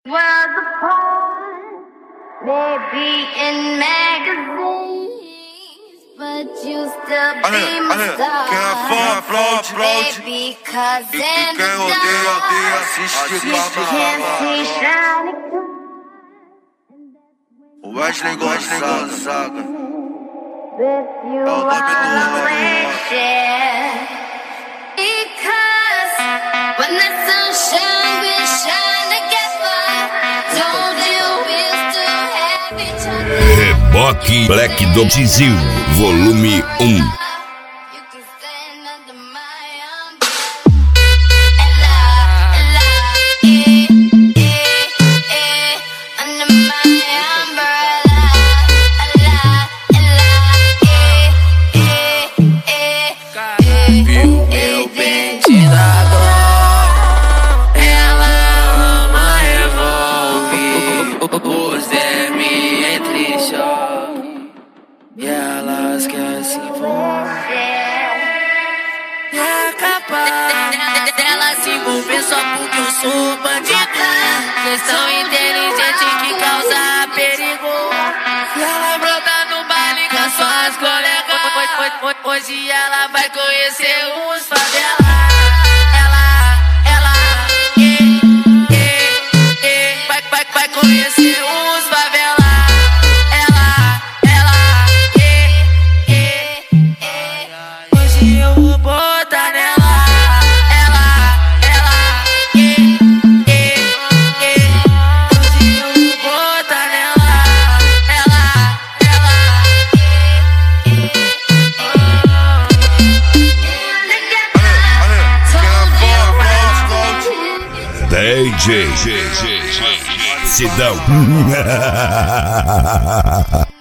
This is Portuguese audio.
Was a part, maybe in magazines, but you still be my star. Quem é fã, aplaude. Baby, 'cause E in quem the odeia, dark, assiste you can't see shining O Wesley Gonzaga. with you. É o nome do I'll homem. always share. Because when the sunshine we shine together, told you we'll still have each other. Reboque Black do Tizil, volume 1. You can stand under my umbrella, under my umbrella, Viu meu pente da glória, ela ama revólver. Os me entre choque e elas querem se envolver. É capaz dela se envolver só porque eu sou bandido. Questão inteligente que causa perigo. E ela brota no baile com suas colegas. Hoje ela vai conhecer os favela. Vai conhecer os favela. Hoje eu vou botar nela. Hoje eu vou botar nela. DJ Sidão.